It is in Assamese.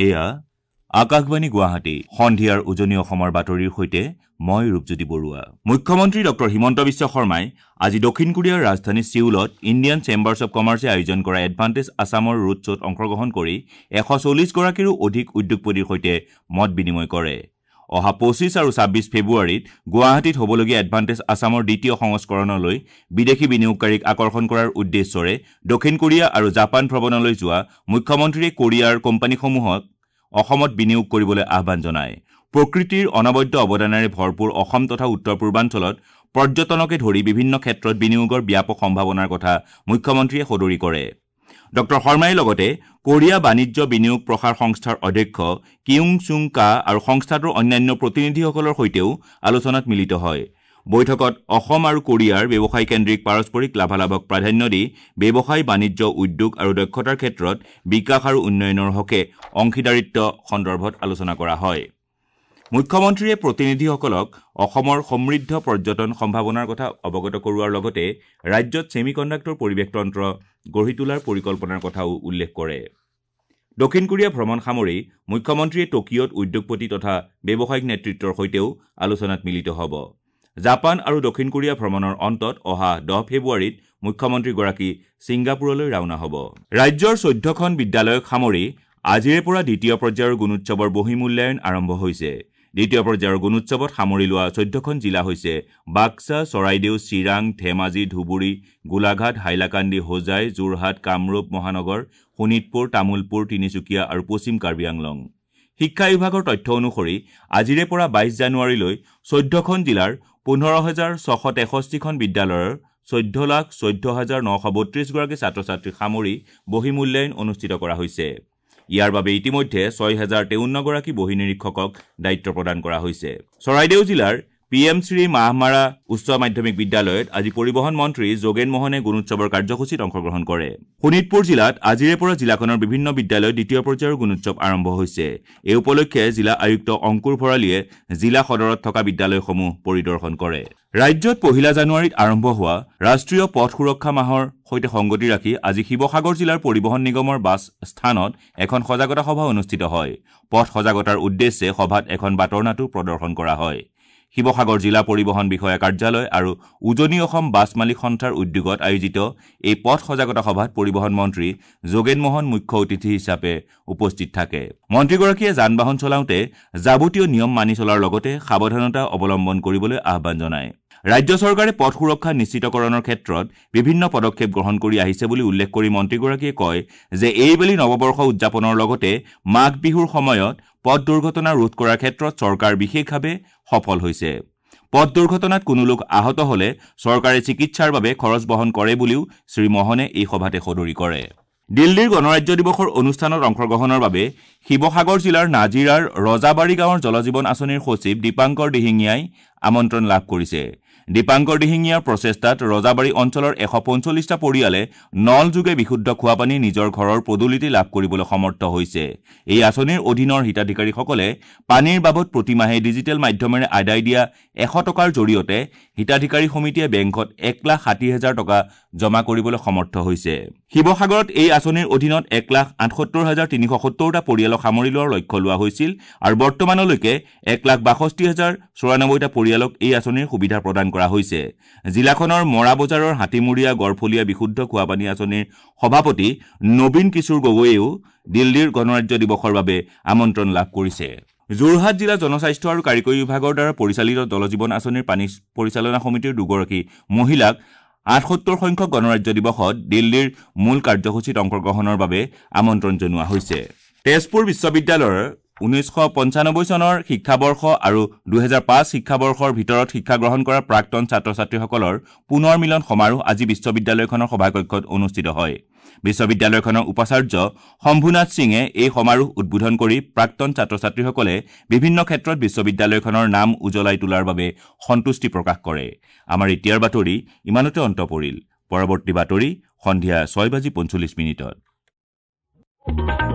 এয়া আকাশবাণী গুৱাহাটী সন্ধিয়াৰ উজনি অসমৰ বাতৰিৰ সৈতে মই ৰূপজ্যোতি বৰুৱা। মুখ্যমন্ত্ৰী ডক্টৰ হিমন্ত বিশ্ব শৰ্মাই আজি দক্ষিণ কোৰিয়াৰ ৰাজধানী সিউলত ইণ্ডিয়ান চেম্বাৰ্ছ অৱ কমাৰ্চে আয়োজন কৰা এডভান্টেজ আছামৰ ৰোড শ্ব'ত অংশগ্ৰহণ কৰি 140 গৰাকীৰো অধিক উদ্যোগপতিৰ সৈতে মত বিনিময় কৰে। অহা 25 আৰু 26 ফেব্ৰুৱাৰীত গুৱাহাটীত হ'বলগীয়া এডভান্টেজ আছামৰ দ্বিতীয় সংস্কৰণলৈ বিদেশী বিনিয়োগকাৰীক আকৰ্ষণ কৰাৰ উদ্দেশ্যৰে দক্ষিণ কোৰিয়া আৰু জাপান ভ্ৰমণলৈ যোৱা মুখ্যমন্ত্ৰীয়ে কোৰিয়াৰ কোম্পানীসমূহক অসমত বিনিয়োগ কৰিবলৈ আহ্বান জনায়। প্ৰকৃতিৰ অনবদ্য অৱদানেৰে ভৰপূৰ অসম তথা উত্তৰ পূৰ্বাঞ্চলত পৰ্যটনকে ধৰি বিভিন্ন ক্ষেত্ৰত বিনিয়োগৰ ব্যাপক সম্ভাৱনাৰ কথা মুখ্যমন্ত্ৰীয়ে সদৰি কৰে। ডক্টৰ শৰ্মাই লগতে কোৰিয়া বাণিজ্য বিনিয়োগ প্ৰসাৰ সংস্থাৰ অধ্যক্ষ কিউং চুং কা আৰু সংস্থাটোৰ অন্যান্য প্ৰতিনিধিসকলৰ সৈতেও আলোচনাত মিলিত হয়। বৈঠকত অসম আৰু কোৰিয়াৰ ব্যৱসায় কেন্দ্ৰিক পাৰস্পৰিক লাভালাভক প্ৰাধান্য দি ব্যৱসায় বাণিজ্য উদ্যোগ আৰু দক্ষতাৰ ক্ষেত্ৰত বিকাশ আৰু উন্নয়নৰ হকে অংশীদাৰিত্ব সন্দৰ্ভত আলোচনা কৰা হয়। মুখ্যমন্ত্ৰীয়ে প্ৰতিনিধিসকলক অসমৰ সমৃদ্ধ পৰ্যটন সম্ভাৱনাৰ কথা অৱগত কৰোৱাৰ লগতে ৰাজ্যত ছেমিকণ্ডাক্টৰ পৰিৱেশতন্ত্ৰ গঢ়ি তোলাৰ পৰিকল্পনাৰ কথাও উল্লেখ কৰে। দক্ষিণ কোৰিয়া ভ্ৰমণ সামৰি মুখ্যমন্ত্ৰীয়ে টকিঅ'ত উদ্যোগপতি তথা ব্যৱসায়িক নেতৃত্বৰ সৈতেও আলোচনাত মিলিত হ'ব। জাপান আৰু দক্ষিণ কোৰিয়া ভ্ৰমণৰ অন্তত অহা 10 ফেব্ৰুৱাৰীত মুখ্যমন্ত্ৰীগৰাকী ছিংগাপুৰলৈ ৰাওনা হ'ব। ৰাজ্যৰ 14খন বিদ্যালয়ক সামৰি আজিৰে পৰা দ্বিতীয় পৰ্যায়ৰ গুণোৎসৱৰ বহিমূল্যায়ন আৰম্ভ হৈছে। দ্বিতীয় পৰ্যায়ৰ গুণোৎসৱত সামৰি লোৱা 14খন জিলা হৈছে বাক্সা, চৰাইদেউ, চিৰাং, ধেমাজি, ধুবুৰী, গোলাঘাট, হাইলাকান্দি, হোজাই, যোৰহাট, কামৰূপ মহানগৰ, শোণিতপুৰ, তামুলপুৰ, তিনিচুকীয়া আৰু পশ্চিম কাৰ্বি আংলং। শিক্ষা বিভাগৰ তথ্য অনুসৰি আজিৰে পৰা 22 জানুৱাৰীলৈ 14খন জিলাৰ 15,663খন বিদ্যালয়ৰ 14,14,932 গৰাকী ছাত্ৰ ছাত্ৰীক সামৰি বহিমূল্যায়ন অনুষ্ঠিত কৰা হৈছে। ইয়াৰ বাবে ইতিমধ্যে 6,053 গৰাকী বহি নিৰীক্ষকক দায়িত্ব প্ৰদান কৰা হৈছে। চৰাইদেউ জিলাৰ PM শ্ৰী মাহমাৰা উচ্চ মাধ্যমিক বিদ্যালয়ত আজি পৰিবহণ মন্ত্ৰী যোগেন মোহনে গুণোৎসৱৰ কাৰ্যসূচীত অংশগ্ৰহণ কৰে। শোণিতপুৰ জিলাত আজিৰে পৰা জিলাখনৰ বিভিন্ন বিদ্যালয়ত দ্বিতীয় পৰ্যায়ৰ গুণোৎসৱ আৰম্ভ হৈছে। এই উপলক্ষে জিলা আয়ুক্ত অংকুৰ ভৰালীয়ে জিলা সদৰত থকা বিদ্যালয়সমূহ পৰিদৰ্শন কৰে। ৰাজ্যত 1 জানুৱাৰীত আৰম্ভ হোৱা ৰাষ্ট্ৰীয় পথ সুৰক্ষা মাহৰ সৈতে সংগতি ৰাখি আজি শিৱসাগৰ জিলাৰ পৰিবহণ নিগমৰ বাছ স্থানত এখন সজাগতা সভা অনুষ্ঠিত হয়। পথ সজাগতাৰ উদ্দেশ্যে সভাত এখন বাতৰনাটো প্ৰদৰ্শন কৰা হয়। শিৱসাগৰ জিলা পৰিবহণ বিষয়া কাৰ্যালয় আৰু উজনি অসম বাছ মালিক সন্থাৰ উদ্যোগত আয়োজিত এই পথ সজাগতা সভাত পৰিবহণ মন্ত্ৰী যোগেন মোহন মুখ্য অতিথি হিচাপে উপস্থিত থাকে। মন্ত্ৰীগৰাকীয়ে যান বাহন চলাওঁতে যাৱতীয় নিয়ম মানি চলাৰ লগতে সাৱধানতা অৱলম্বন কৰিবলৈ আহ্বান জনায়। ৰাজ্য চৰকাৰে পথ সুৰক্ষা নিশ্চিতকৰণৰ ক্ষেত্ৰত বিভিন্ন পদক্ষেপ গ্ৰহণ কৰি আহিছে বুলি উল্লেখ কৰি মন্ত্ৰীগৰাকীয়ে কয় যে এইবেলি নৱবৰ্ষ উদযাপনৰ লগতে মাঘ বিহুৰ সময়ত পথ দুৰ্ঘটনা ৰোধ কৰাৰ ক্ষেত্ৰত চৰকাৰ বিশেষভাৱে সফল হৈছে। পথ দুৰ্ঘটনাত কোনো লোক আহত হলে চৰকাৰে চিকিৎসাৰ বাবে খৰচ বহন কৰে বুলিও শ্ৰী মোহনে এই সভাতে সদৰি কৰে। দিল্লীৰ গণৰাজ্য দিৱসৰ অনুষ্ঠানত অংশগ্ৰহণৰ বাবে শিৱসাগৰ জিলাৰ নাজিৰাৰ ৰজাবাৰী গাঁৱৰ জলজীৱন আঁচনিৰ সচিব দীপাংকৰ দিহিঙীয়াই আমন্ত্ৰণ লাভ কৰিছে। দীপাংকৰ দিহিঙীয়াৰ প্ৰচেষ্টাত ৰজাবাৰী অঞ্চলৰ 145টা পৰিয়ালে নলযোগে বিশুদ্ধ খোৱাপানী নিজৰ ঘৰৰ পদূলিতে লাভ কৰিবলৈ সমৰ্থ হৈছে। এই আঁচনিৰ অধীনৰ হিতাধিকাৰীসকলে পানীৰ বাবদ প্ৰতিমাহে ডিজিটেল মাধ্যমেৰে আদায় দিয়া 100 টকাৰ জৰিয়তে হিতাধিকাৰী সমিতিয়ে বেংকত 1,60,000 টকা জমা কৰিবলৈ সমৰ্থ হৈছে। শিৱসাগৰত এই আঁচনিৰ অধীনত 1,78,370টা পৰিয়ালক সামৰি লোৱাৰ লক্ষ্য লোৱা হৈছিল আৰু বৰ্তমানলৈকে 1,62,094টা পৰিয়ালক এই আঁচনিৰ সুবিধা প্ৰদান কৰা হৈছে। জিলাখনৰ মৰা বজাৰৰ হাতীমূৰীয়া গড়ফলীয়া বিশুদ্ধ খোৱাপানী আঁচনিৰ সভাপতি নবীন কিশোৰ গগৈয়েও দিল্লীৰ গণৰাজ্য দিৱসৰ বাবে আমন্ত্ৰণ লাভ কৰিছে। যোৰহাট জিলা জনস্বাস্থ্য আৰু কাৰিকৰী বিভাগৰ দ্বাৰা পৰিচালিত জলজীৱন আঁচনিৰ পানী পৰিচালনা সমিতিৰ 2 গৰাকী মহিলাক 78 সংখ্যক গণৰাজ্য দিৱসত দিল্লীৰ মূল কাৰ্যসূচীত অংশগ্ৰহণৰ বাবে আমন্ত্ৰণ জনোৱা হৈছে। তেজপুৰ বিশ্ববিদ্যালয়ৰ 1995 চনৰ শিক্ষাবৰ্ষ আৰু 2005 শিক্ষাবৰ্ষৰ ভিতৰত শিক্ষা গ্ৰহণ কৰা প্ৰাক্তন ছাত্ৰ ছাত্ৰীসকলৰ পুনৰ মিলন সমাৰোহ আজি বিশ্ববিদ্যালয়খনৰ সভাকক্ষত অনুষ্ঠিত হয়। বিশ্ববিদ্যালয়খনৰ উপাচাৰ্য শম্ভুনাথ সিঙে এই সমাৰোহ উদ্বোধন কৰি প্ৰাক্তন ছাত্ৰ ছাত্ৰীসকলে বিভিন্ন ক্ষেত্ৰত বিশ্ববিদ্যালয়খনৰ নাম উজ্বলাই তোলাৰ বাবে সন্তুষ্টি প্ৰকাশ কৰে। আমাৰ এতিয়াৰ বাতৰি ইমানতে অন্ত পৰিল। পৰৱৰ্তী বাতৰি সন্ধিয়া 6:45 মিনিটত।